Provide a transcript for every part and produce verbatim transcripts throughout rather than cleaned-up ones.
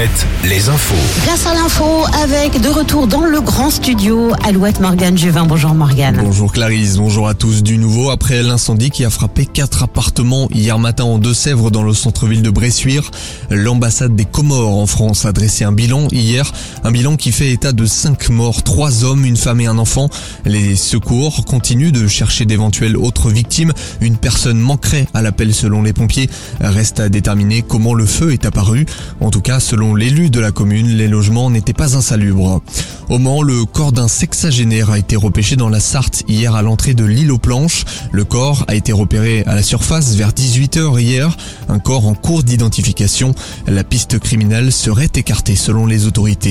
Alouette, les infos. Place à l'info avec de retour dans le grand studio Alouette Morgane Juvin. Bonjour Morgane. Bonjour Clarisse, bonjour à tous. Du nouveau après l'incendie qui a frappé quatre appartements hier matin en Deux-Sèvres dans le centre-ville de Bressuire. L'ambassade des Comores en France a dressé un bilan hier. Un bilan qui fait état de cinq morts, trois hommes, une femme et un enfant. Les secours continuent de chercher d'éventuelles autres victimes. Une personne manquerait à l'appel selon les pompiers. Reste à déterminer comment le feu est apparu. En tout cas, selon l'élu de la commune, les logements n'étaient pas insalubres. Au Mans, le corps d'un sexagénaire a été repêché dans la Sarthe hier à l'entrée de l'île aux Planches. Le corps a été repéré à la surface vers dix-huit heures hier. Un corps en cours d'identification. La piste criminelle serait écartée selon les autorités.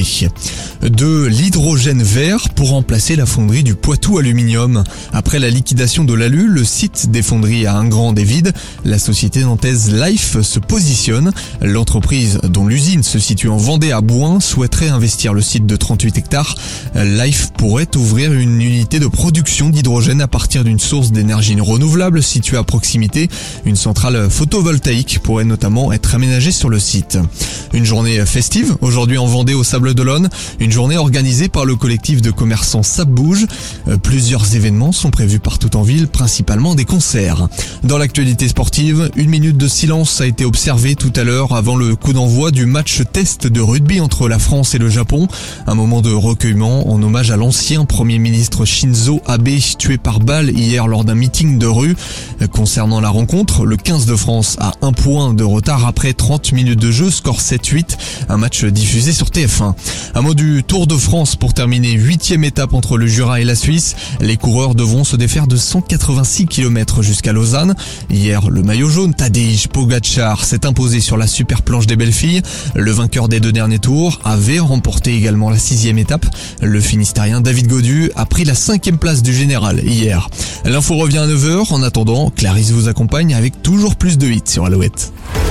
De l'hydrogène vert pour remplacer la fonderie du Poitou Aluminium. Après la liquidation de l'A L U, le site des fonderies à Ingrand est vide. La société nantaise Life se positionne. L'entreprise dont l'usine se situe en Vendée à Bouin souhaiterait investir le site de trente-huit hectares. Life pourrait ouvrir une unité de production d'hydrogène à partir d'une source d'énergie renouvelable située à proximité. Une centrale photovoltaïque pourrait notamment être aménagée sur le site. Une journée festive aujourd'hui en Vendée au Sables d'Olonne. Une journée organisée par le collectif de commerçants Ça Bouge. Plusieurs événements sont prévus partout en ville, principalement des concerts. Dans l'actualité sportive, une minute de silence a été observée tout à l'heure avant le coup d'envoi du match test de rugby entre la France et le Japon. Un moment de recueillement en hommage à l'ancien Premier ministre Shinzo Abe, tué par balle hier lors d'un meeting de rue. Concernant la rencontre, le quinze de France a un point de retard après trente minutes de jeu, score sept huit, un match diffusé sur T F un. Un mot du Tour de France pour terminer, huitième étape entre le Jura et la Suisse. Les coureurs devront se défaire de cent quatre-vingt-six kilomètres jusqu'à Lausanne. Hier, le maillot jaune Tadej Pogačar s'est imposé sur la super planche des belles filles. Le vainqueur des deux derniers tours avait remporté également la sixième étape. Le Finistérien David Gaudu a pris la cinquième place du général hier. L'info revient à neuf heures. En attendant, Clarisse vous accompagne avec toujours plus de hits sur Alouette.